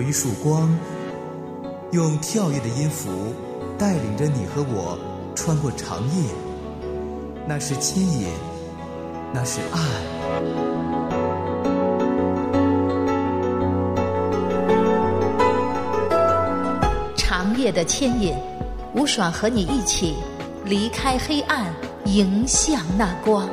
一束光，用跳跃的音符带领着你和我穿过长夜。那是牵引，那是爱。 长夜的牵引，吴爽和你一起离开黑暗，迎向那光。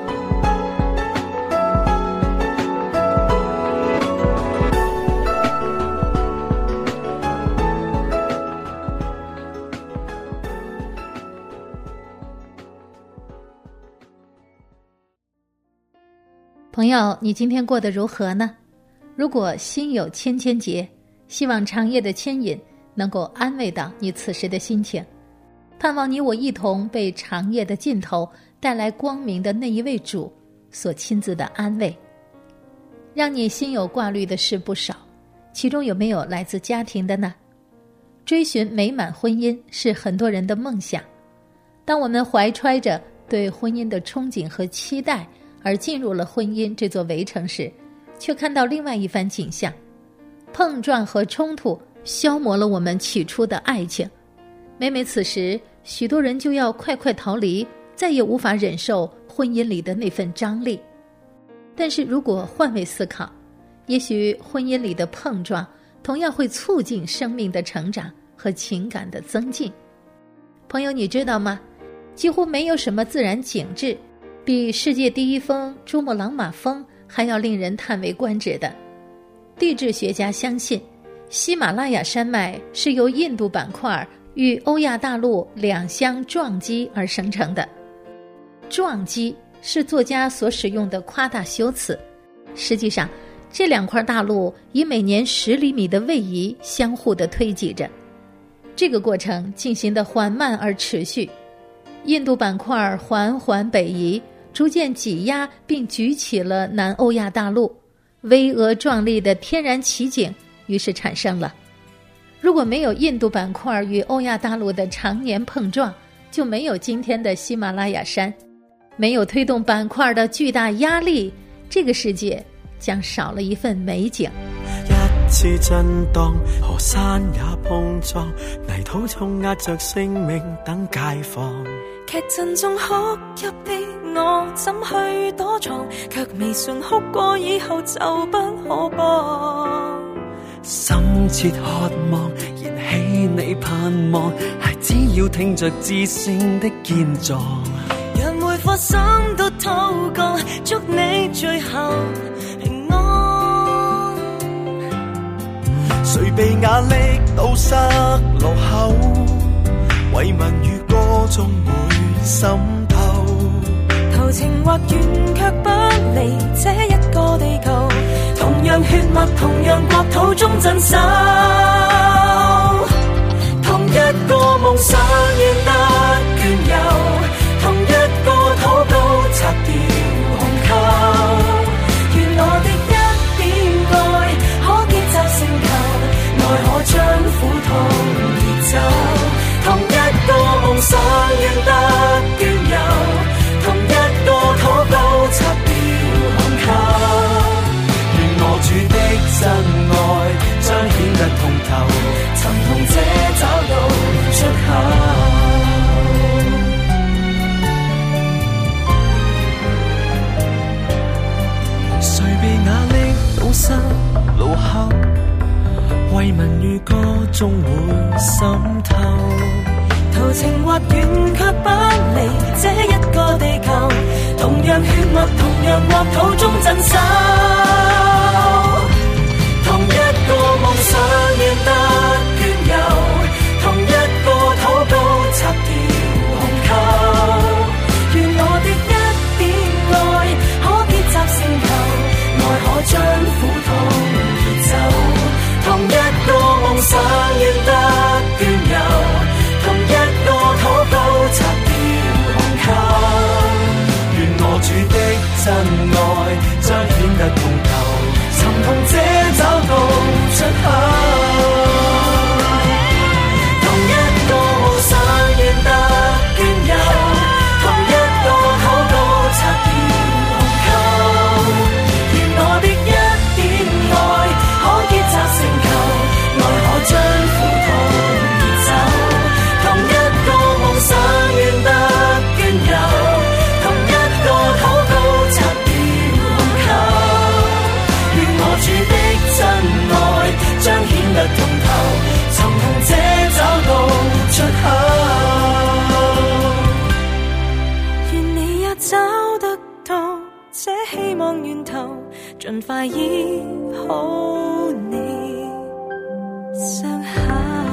朋友，你今天过得如何呢？如果心有千千结，希望长夜的牵引能够安慰到你此时的心情，盼望你我一同被长夜的尽头带来光明的那一位主所亲自的安慰。让你心有挂虑的事不少，其中有没有来自家庭的呢？追寻美满婚姻是很多人的梦想，当我们怀揣着对婚姻的憧憬和期待而进入了婚姻这座围城时，却看到另外一番景象，碰撞和冲突消磨了我们起初的爱情。每每此时，许多人就要快快逃离，再也无法忍受婚姻里的那份张力。但是如果换位思考，也许婚姻里的碰撞同样会促进生命的成长和情感的增进。朋友，你知道吗？几乎没有什么自然景致比世界第一峰珠穆朗玛峰还要令人叹为观止的。地质学家相信，喜马拉雅山脉是由印度板块与欧亚大陆两相撞击而生成的。撞击是作家所使用的夸大修辞，实际上这两块大陆以每年10厘米的位移相互的推挤着，这个过程进行得缓慢而持续。印度板块缓缓北移，逐渐挤压并举起了南欧亚大陆，巍峨壮丽的天然奇景于是产生了。如果没有印度板块与欧亚大陆的常年碰撞，就没有今天的喜马拉雅山，没有推动板块的巨大压力，这个世界将少了一份美景。 一次震荡，河山也碰撞，泥土重壓着性命等解放。 劇陣中哭泣的我怎去躲藏，卻未順哭過以後就不可幫。 深切渴望燃起你盼望，孩子要聽着至聖的堅壯。 讓每顆心都禱告，祝你最後平安。 誰被壓力堵塞路口，為民與歌中會滲透。 投情或遠卻不離這一個地球，同樣血脈同樣國土中鎮守，同一個夢想願得隽永，同一個禱告拆掉鴻溝。願我的一點愛可結集成球，愛可將苦痛移走。同一個夢想願得隽永，同一個禱告拆掉鴻溝。願我主的真愛彰顯得通透，尋同者找到出口。 誰被壓力堵塞路口，為民與歌中會滲透。 投情或遠卻不離這一個地球，同樣血脈同樣國土中鎮守，同一個夢想願得隽永，同一個禱告拆掉鴻溝。願我的一點愛可結集成球，愛可將苦痛移走。同一個夢想願得隽永，同一個禱告拆掉鴻溝。願我主的真愛彰顯得通透，尋同者找到出口。同一個夢想願得隽永，同一個禱告拆掉鴻溝。願我的一點愛可結集成球，愛這希望源頭，盡快醫好你傷口。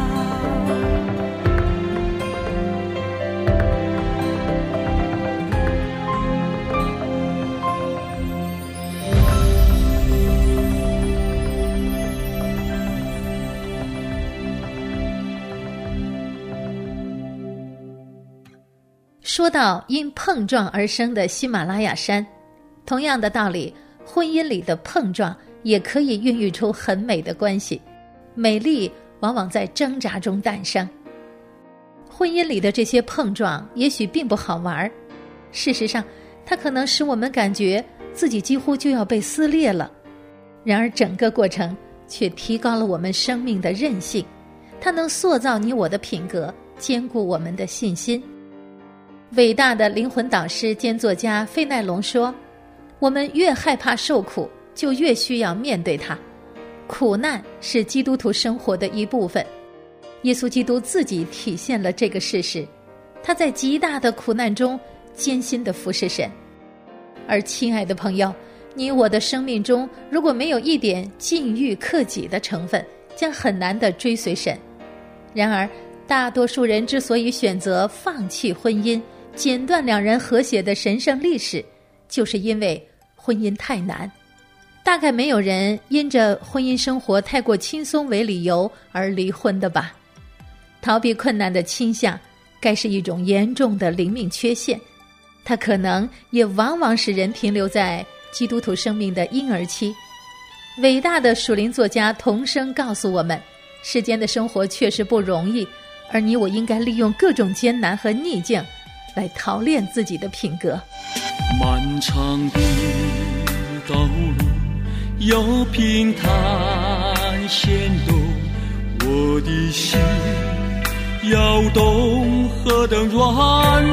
说到因碰撞而生的喜马拉雅山，同样的道理，婚姻里的碰撞也可以孕育出很美的关系。美丽往往在挣扎中诞生。婚姻里的这些碰撞也许并不好玩，事实上它可能使我们感觉自己几乎就要被撕裂了，然而整个过程却提高了我们生命的韧性，它能塑造你我的品格，坚固我们的信心。伟大的灵魂导师兼作家费奈隆说，我们越害怕受苦，就越需要面对它。苦难是基督徒生活的一部分，耶稣基督自己体现了这个事实，他在极大的苦难中艰辛地服侍神。而亲爱的朋友，你我的生命中如果没有一点禁欲克己的成分，将很难地追随神。然而大多数人之所以选择放弃婚姻，剪断两人和谐的神圣历史，就是因为婚姻太难。大概没有人因着婚姻生活太过轻松为理由而离婚的吧？逃避困难的倾向该是一种严重的灵命缺陷，它可能也往往使人停留在基督徒生命的婴儿期。伟大的属灵作家童声告诉我们，世间的生活确实不容易，而你我应该利用各种艰难和逆境来陶炼自己的品格。 漫长的道路有平坦险陡，我的心摇动何等软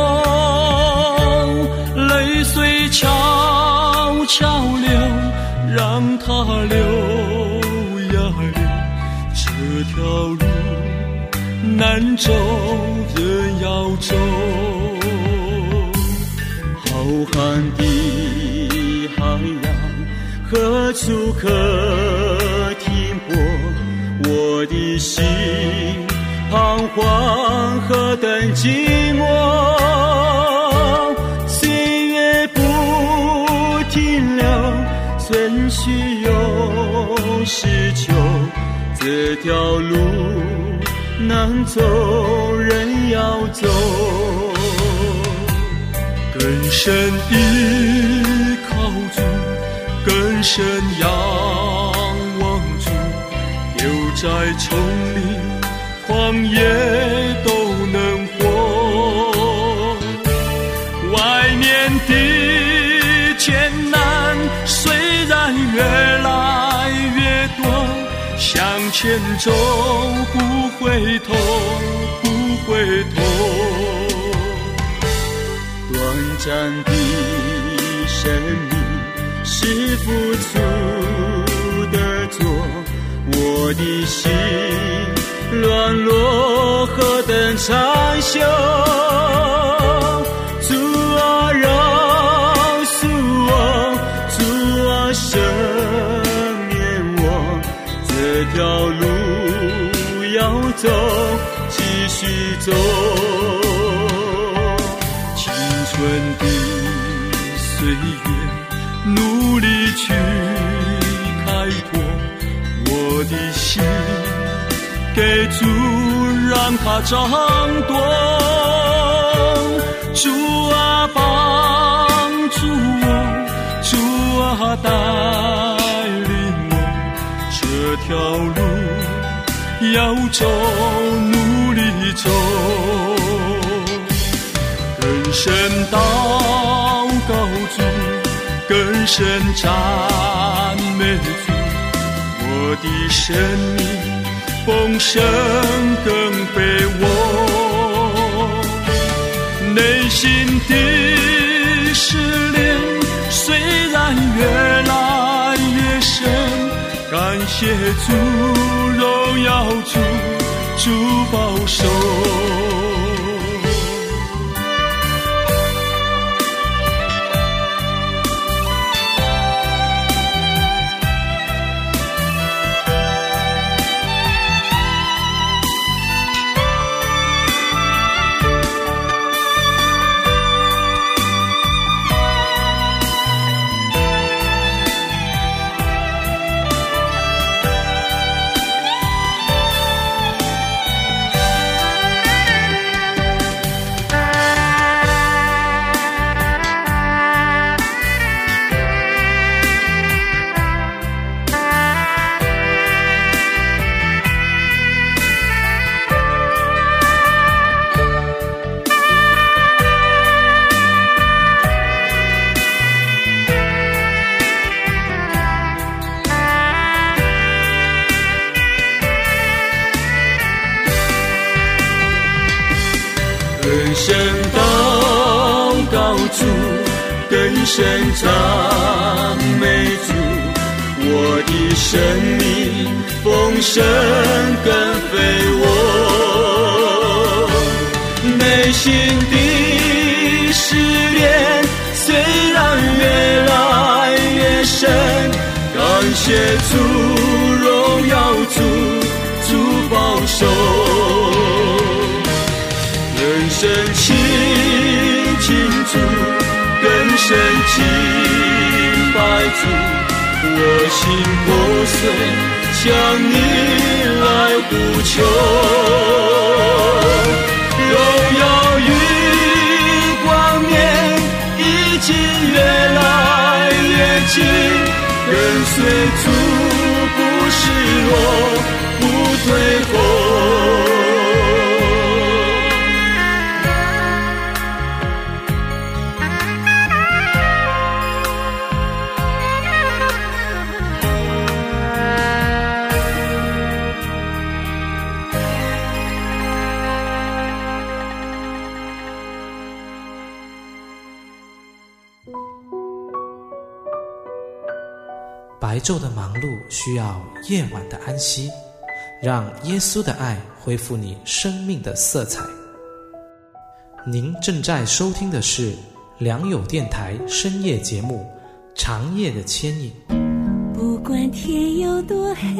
弱，泪水悄悄流，让它流呀流，这条路难走人要走，浩瀚的海洋何处可停泊，我的心彷徨何等寂寞，岁月不停留，顺序又是秋，这条路难走人要走，更深依靠主，更深仰望主，留在丛林旷野都能活，外面的艰难虽然越来越多，向前走不回头不回头，短暂的生命是付出的做，我的心软弱何等长久，主啊饶恕我，主啊赦免我，这条路要走继续走，青春的岁月努力去开拓，我的心给主让它掌舵，主啊帮助我，主啊带领我，这条路要走努力走，更深祷告主，更深赞美主，我的生命丰盛更被我，内心的试炼虽然越来越深，感谢主，荣耀主，主保守。 主，更深赞美主，我的生命丰盛更肥沃，内心的试炼虽然越来越深，感谢主，荣耀主，主保守，更深亲近主，更深敬拜主，我心破碎，向你来呼求，荣耀与冠冕已经越来越近，跟随主不失落，不退后。 白昼的忙碌需要夜晚的安息，让耶稣的爱恢复你生命的色彩。您正在收听的是良友电台深夜节目《长夜的牵引》。 不管天有多黑，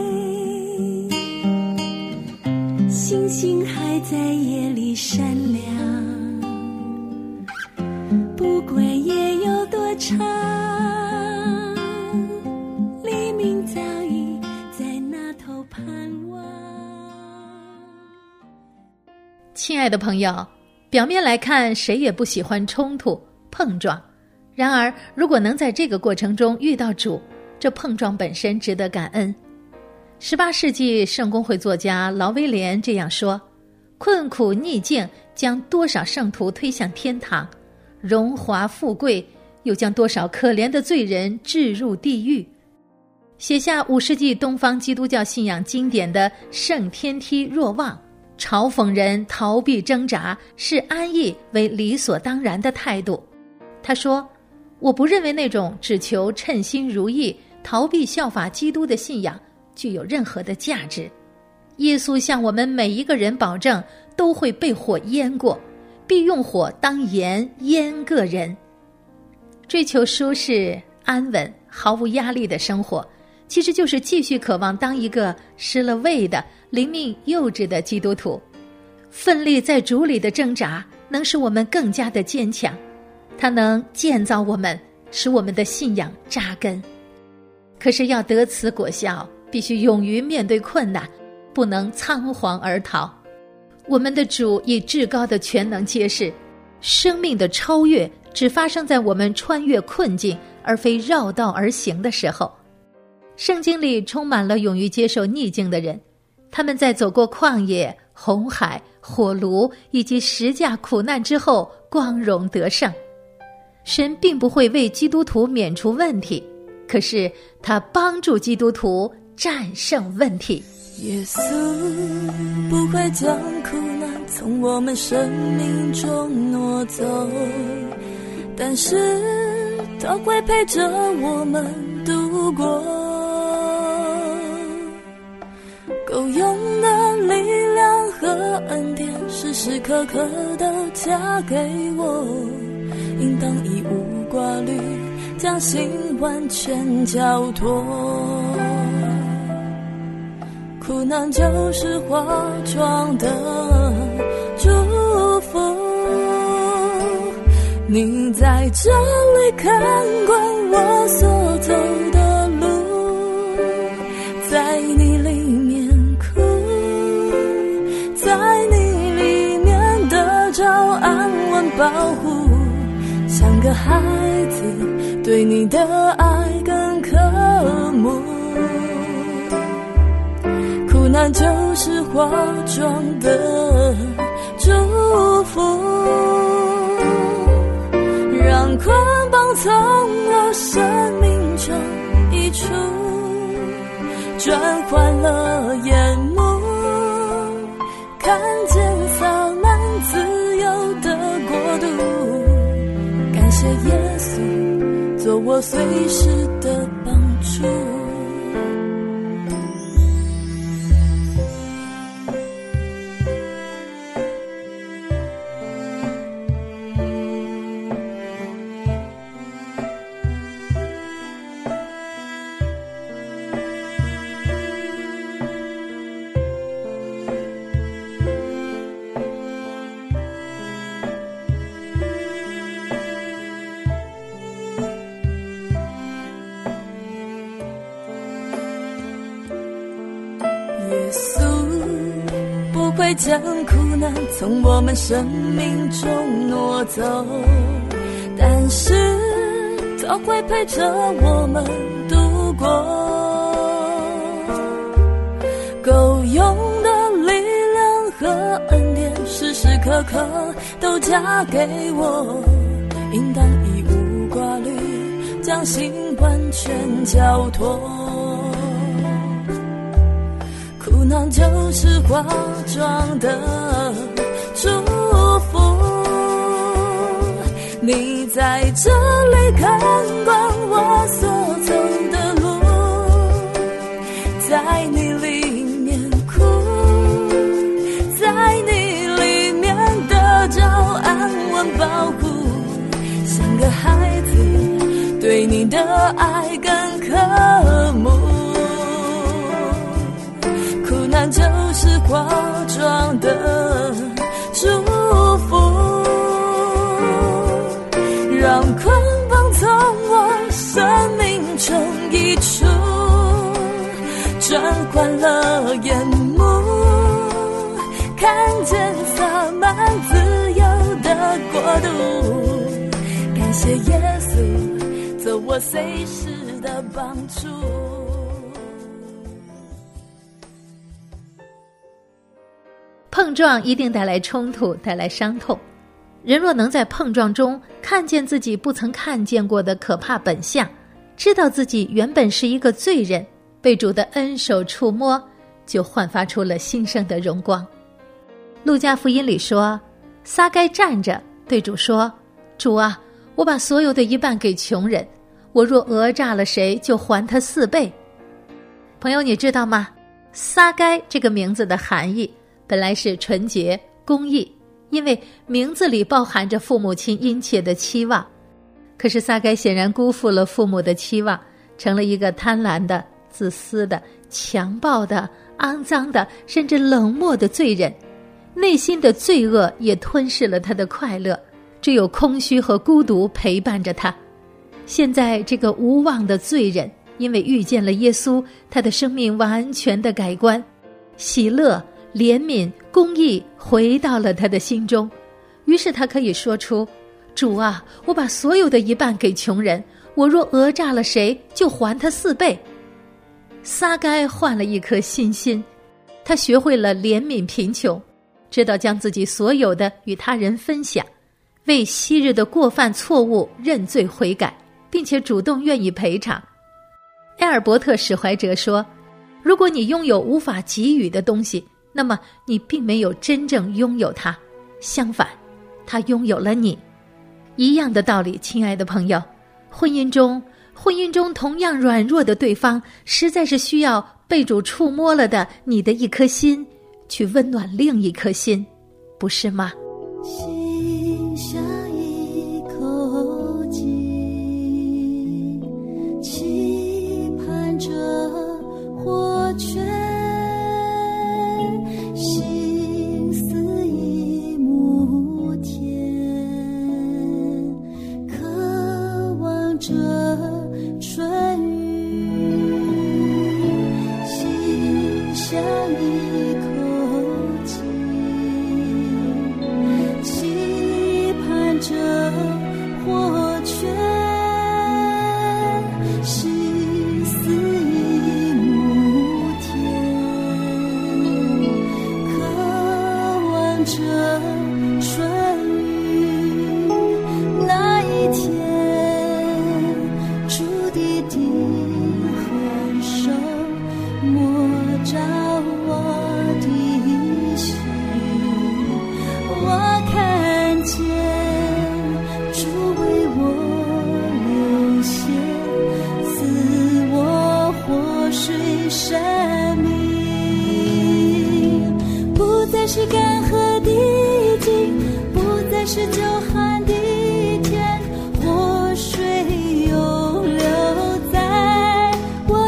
星星还在夜里闪亮，不管夜有多长，黎明早已在那头盼望。 亲爱的朋友，表面来看，谁也不喜欢冲突、碰撞。然而，如果能在这个过程中遇到主，这碰撞本身值得感恩。18世纪圣公会作家劳威廉这样说：困苦逆境将多少圣徒推向天堂，荣华富贵又将多少可怜的罪人置入地狱。写下5世纪东方基督教信仰经典的圣天梯若望，嘲讽人逃避挣扎，视安逸为理所当然的态度。他说：我不认为那种只求称心如意、逃避效法基督的信仰具有任何的价值。耶稣向我们每一个人保证，都会被火淹过，必用火当盐腌个人。追求舒适、安稳、毫无压力的生活，其实就是继续渴望当一个失了味的、灵命幼稚的基督徒。奋力在主里的挣扎，能使我们更加的坚强，它能建造我们，使我们的信仰扎根。可是要得此果效，必须勇于面对困难，不能仓皇而逃。我们的主以至高的全能揭示，生命的超越只发生在我们穿越困境，而非绕道而行的时候。圣经里充满了勇于接受逆境的人，他们在走过旷野、红海、火炉以及十架苦难之后，光荣得胜。神并不会为基督徒免除问题，可是他帮助基督徒战胜问题。 耶稣不会将苦难从我们生命中挪走，但是他会陪着我们度过。够用的力量和恩典，时时刻刻都加给我，应当义无挂虑，将心完全交托。苦难就是化妆的祝福，你在这里看惯我所走的路，在你里面哭，在你里面得着安稳保护，像个孩子对你的爱更渴慕。苦难就是化妆的祝福，让捆绑从我生命中移除，转换了眼目，看见洒满自由的国度， 我随时的帮助。耶稣不会将苦难从我们生命中挪走，但是他会陪着我们度过。够用的力量和恩典，时时刻刻都加给我，应当义无挂虑，将心完全交托。苦难就是化妆的祝福，你在这里看管我所走的路，在你里面哭，在你里面得着安稳保护，像个孩子对你的爱更渴慕。苦难就是化妆的祝福，让捆绑从我生命中移除，转换了眼目，看见洒满自由的国度。感谢耶稣做我随时的帮助。 碰撞一定带来冲突，带来伤痛。人若能在碰撞中看见自己不曾看见过的可怕本相，知道自己原本是一个罪人，被主的恩手触摸，就焕发出了新生的荣光。路加福音里说，撒该站着对主说，主啊，我把所有的一半给穷人，我若讹诈了谁，就还他4倍。朋友，你知道吗？撒该这个名字的含义本来是纯洁公义，因为名字里包含着父母亲殷切的期望。可是撒该显然辜负了父母的期望，成了一个贪婪的、自私的、强暴的、肮脏的，甚至冷漠的罪人。内心的罪恶也吞噬了他的快乐，只有空虚和孤独陪伴着他。现在这个无望的罪人，因为遇见了耶稣，他的生命完全的改观，喜乐、怜悯、公义回到了他的心中。于是他可以说出，主啊，我把所有的一半给穷人，我若讹诈了谁，就还他4倍。撒该换了一颗新心，他学会了怜悯贫穷，知道将自己所有的与他人分享，为昔日的过犯错误认罪悔改，并且主动愿意赔偿。埃尔伯特史怀哲说，如果你拥有无法给予的东西，那么你并没有真正拥有它，相反，它拥有了你。一样的道理，亲爱的朋友，婚姻中同样软弱的对方，实在是需要被主触摸了的你的一颗心，去温暖另一颗心，不是吗？ 心下一口气，期盼着活泉，心似一亩田，渴望着春雨，心像一口气，期盼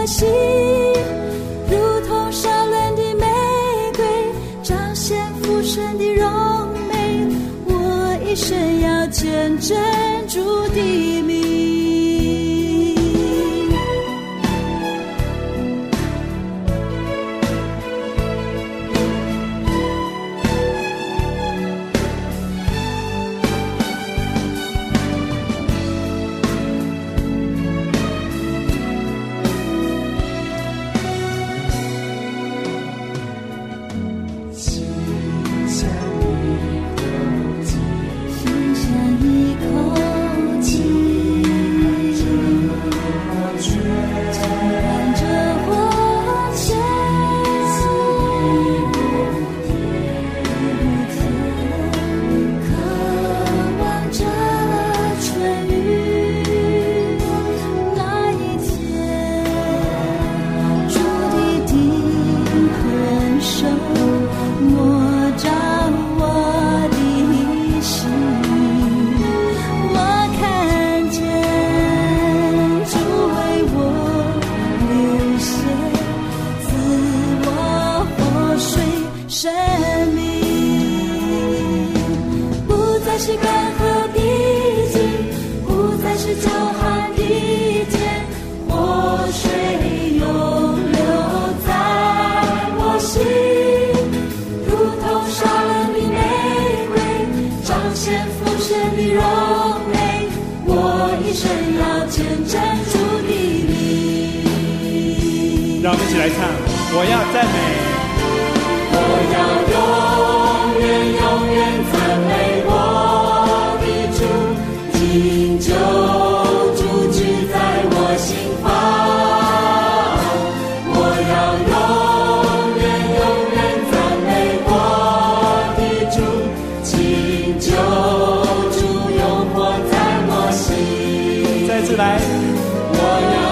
心，如同烧炼的玫瑰，彰显父神的荣美。我一生要见证主的名。 让我们一起来唱，我要赞美， 我要永远永远赞美我的主，经久住居在我心房。我要永远永远赞美我的主，经久住永活在我心。 再次来， 我要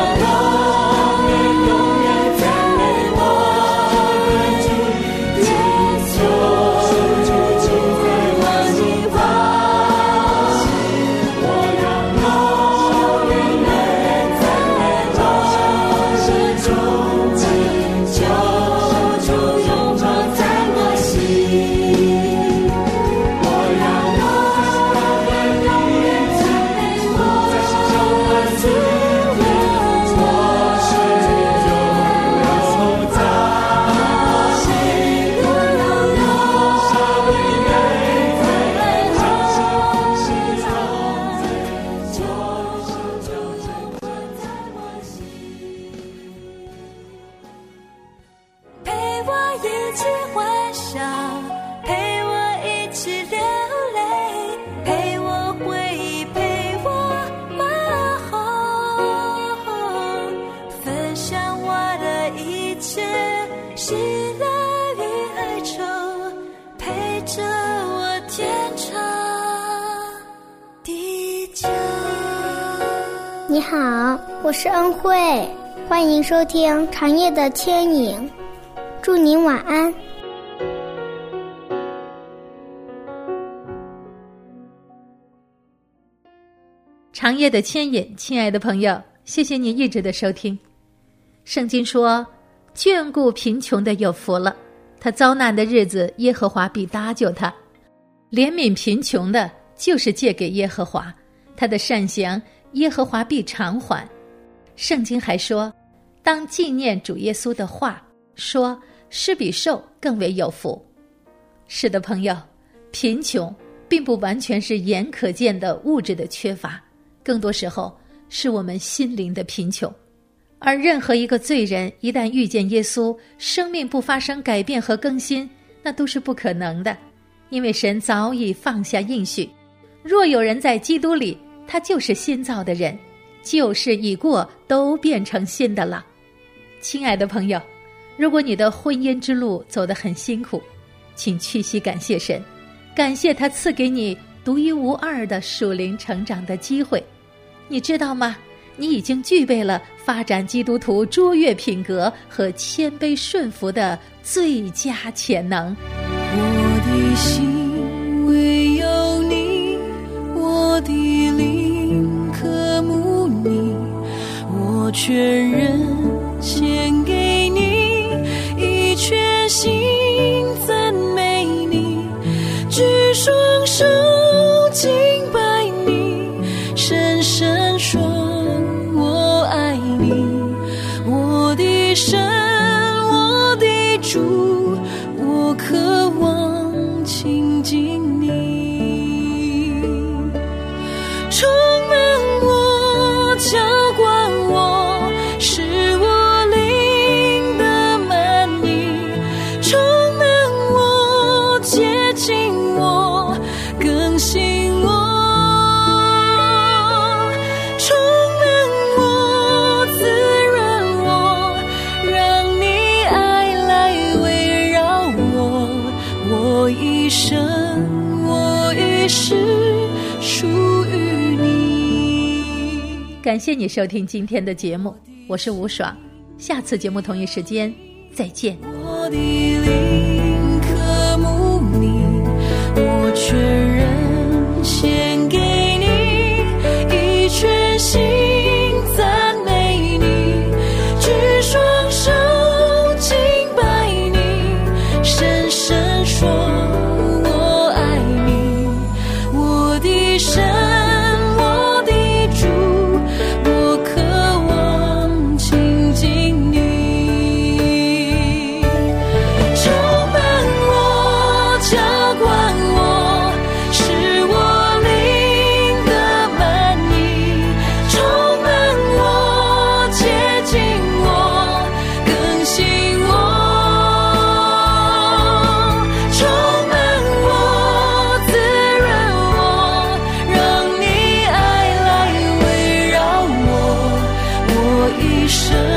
你好，我是恩惠，欢迎收听长夜的牵引，祝您晚安。 长夜的牵引，亲爱的朋友，谢谢你一直的收听。圣经说，眷顾贫穷的有福了，他遭难的日子，耶和华必搭救他。怜悯贫穷的，就是借给耶和华，他的善行耶和华必偿还。圣经还说，当纪念主耶稣的话，说施比受更为有福。是的，朋友，贫穷并不完全是眼可见的物质的缺乏，更多时候是我们心灵的贫穷。而任何一个罪人一旦遇见耶稣，生命不发生改变和更新，那都是不可能的，因为神早已放下应许，若有人在基督里，他就是新造的人，旧事已过，都变成新的了。亲爱的朋友，如果你的婚姻之路走得很辛苦，请屈膝感谢神，感谢他赐给你独一无二的属灵成长的机会。你知道吗？你已经具备了发展基督徒卓越品格和谦卑顺服的最佳潜能。 我的心唯有你，我的灵渴慕你，我全人献给你，以全心赞美你，举双手敬拜你，深深说我爱你，我的神，我的主，我渴望亲近你，充满我，浇灌我，使我灵的满溢，充满我，接近我，更新我，充满我，滋润我，让你爱来围绕我，我一生，我一世属于你。 感谢你收听今天的节目，我是吴爽，下次节目同一时间再见。 我的灵渴慕你，我全人献给你，以全心赞美你，举双手敬拜你，深深说我爱你，我的神，我的主，我渴望亲近你，充满我，浇灌我，使我灵的满溢，充满我，接近我，更新我，充满我，滋润我，让你爱来围绕我，我一生